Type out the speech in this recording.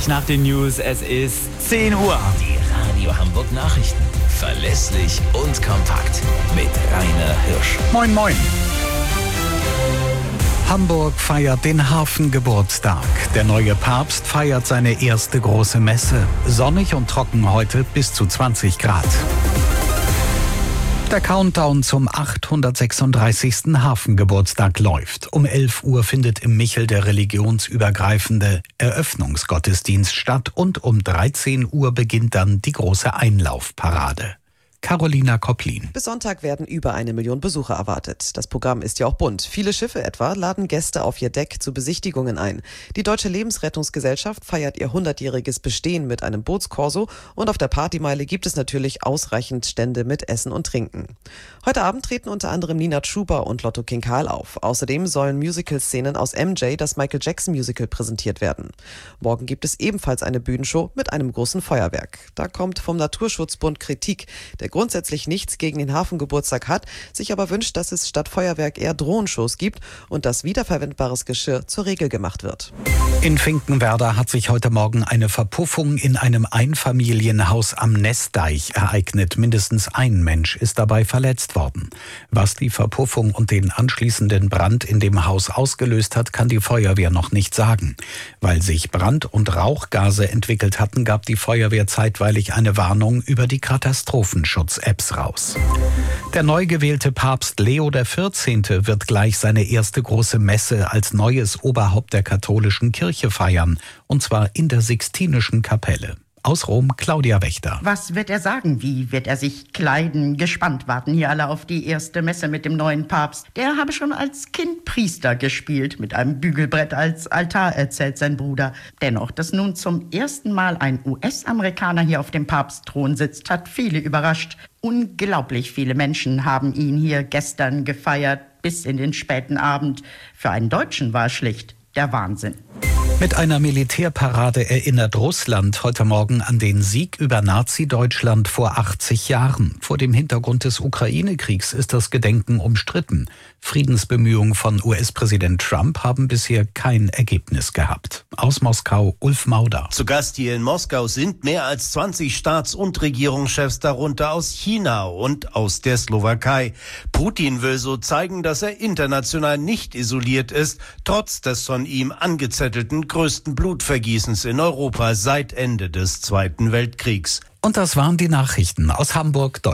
gleich nach den News. Es ist 10 Uhr. Die Radio Hamburg Nachrichten. Verlässlich und kompakt. Mit Rainer Hirsch. Moin, moin. Hamburg feiert den Hafengeburtstag. Der neue Papst feiert seine erste große Messe. Sonnig und trocken heute bis zu 20 Grad. Der Countdown zum 836. Hafengeburtstag läuft. Um 11 Uhr findet im Michel der religionsübergreifende Eröffnungsgottesdienst statt und um 13 Uhr beginnt dann die große Einlaufparade. Carolina Kopplin. Bis Sonntag werden über 1 Million Besucher erwartet. Das Programm ist ja auch bunt. Viele Schiffe etwa laden Gäste auf ihr Deck zu Besichtigungen ein. Die Deutsche Lebensrettungsgesellschaft feiert ihr 100-jähriges Bestehen mit einem Bootskorso und auf der Partymeile gibt es natürlich ausreichend Stände mit Essen und Trinken. Heute Abend treten unter anderem Nina Chuba und Lotto King Karl auf. Außerdem sollen Musical-Szenen aus MJ, das Michael Jackson-Musical, präsentiert werden. Morgen gibt es ebenfalls eine Bühnenshow mit einem großen Feuerwerk. Da kommt vom Naturschutzbund Kritik, der grundsätzlich nichts gegen den Hafengeburtstag hat, sich aber wünscht, dass es statt Feuerwerk eher Drohenshows gibt und dass wiederverwendbares Geschirr zur Regel gemacht wird. In Finkenwerder hat sich heute Morgen eine Verpuffung in einem Einfamilienhaus am Nessdeich ereignet. Mindestens ein Mensch ist dabei verletzt worden. Was die Verpuffung und den anschließenden Brand in dem Haus ausgelöst hat, kann die Feuerwehr noch nicht sagen. Weil sich Brand- und Rauchgase entwickelt hatten, gab die Feuerwehr zeitweilig eine Warnung über die Katastrophenschutz-Apps raus. Der neu gewählte Papst Leo XIV. Wird gleich seine erste große Messe als neues Oberhaupt der katholischen Kirche feiern, und zwar in der Sixtinischen Kapelle. Aus Rom, Claudia Wächter. Was wird er sagen? Wie wird er sich kleiden? Gespannt warten hier alle auf die erste Messe mit dem neuen Papst. Der habe schon als Kind Priester gespielt, mit einem Bügelbrett als Altar, erzählt sein Bruder. Dennoch, dass nun zum ersten Mal ein US-Amerikaner hier auf dem Papstthron sitzt, hat viele überrascht. Unglaublich viele Menschen haben ihn hier gestern gefeiert, bis in den späten Abend. Für einen Deutschen war es schlicht der Wahnsinn. Mit einer Militärparade erinnert Russland heute Morgen an den Sieg über Nazi-Deutschland vor 80 Jahren. Vor dem Hintergrund des Ukraine-Kriegs ist das Gedenken umstritten. Friedensbemühungen von US-Präsident Trump haben bisher kein Ergebnis gehabt. Aus Moskau, Ulf Mauder. Zu Gast hier in Moskau sind mehr als 20 Staats- und Regierungschefs, darunter aus China und aus der Slowakei. Putin will so zeigen, dass er international nicht isoliert ist, trotz des von ihm angezettelten größten Blutvergießens in Europa seit Ende des Zweiten Weltkriegs. Und das waren die Nachrichten aus Hamburg.